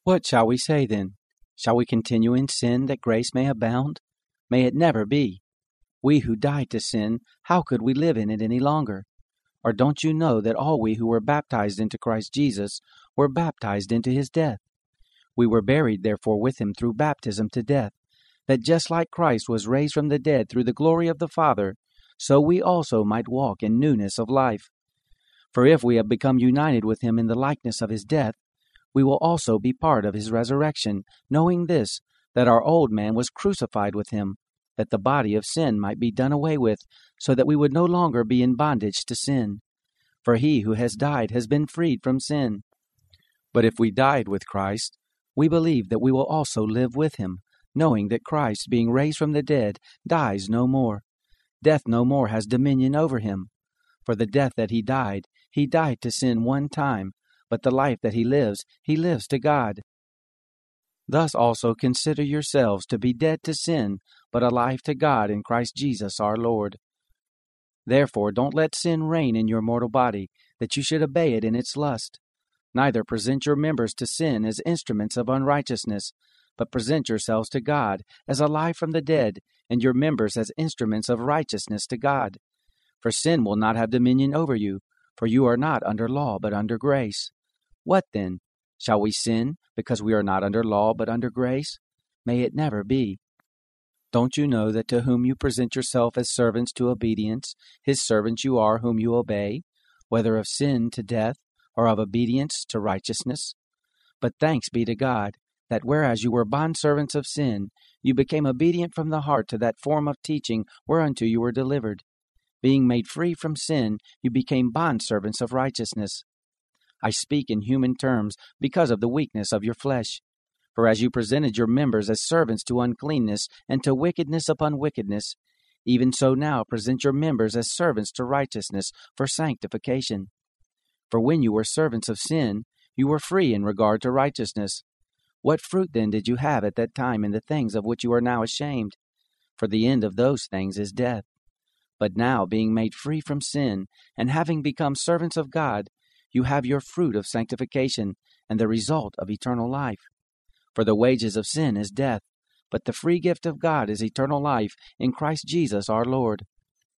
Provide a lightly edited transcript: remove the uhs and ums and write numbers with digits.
What shall we say then? Shall we continue in sin that grace may abound? May it never be. We who died to sin, how could we live in it any longer? Or don't you know that all we who were baptized into Christ Jesus were baptized into his death? We were buried therefore with him through baptism to death, that just like Christ was raised from the dead through the glory of the Father, so we also might walk in newness of life. For if we have become united with him in the likeness of his death, we will also be part of his resurrection, knowing this, that our old man was crucified with him, that the body of sin might be done away with, so that we would no longer be in bondage to sin. For he who has died has been freed from sin. But if we died with Christ, we believe that we will also live with him, knowing that Christ, being raised from the dead, dies no more. Death no more has dominion over him. For the death that he died to sin one time, but the life that he lives to God. Thus also consider yourselves to be dead to sin, but alive to God in Christ Jesus our Lord. Therefore don't let sin reign in your mortal body, that you should obey it in its lust. Neither present your members to sin as instruments of unrighteousness, but present yourselves to God as alive from the dead, and your members as instruments of righteousness to God. For sin will not have dominion over you, for you are not under law, but under grace. What then? Shall we sin, because we are not under law, but under grace? May it never be. Don't you know that to whom you present yourself as servants to obedience, his servants you are whom you obey, whether of sin to death, or of obedience to righteousness? But thanks be to God, that whereas you were bondservants of sin, you became obedient from the heart to that form of teaching whereunto you were delivered. Being made free from sin, you became bondservants of righteousness. I speak in human terms because of the weakness of your flesh. For as you presented your members as servants to uncleanness and to wickedness upon wickedness, even so now present your members as servants to righteousness for sanctification. For when you were servants of sin, you were free in regard to righteousness. What fruit then did you have at that time in the things of which you are now ashamed? For the end of those things is death. But now, being made free from sin, and having become servants of God, you have your fruit of sanctification, and the result of eternal life. For the wages of sin is death, but the free gift of God is eternal life in Christ Jesus our Lord.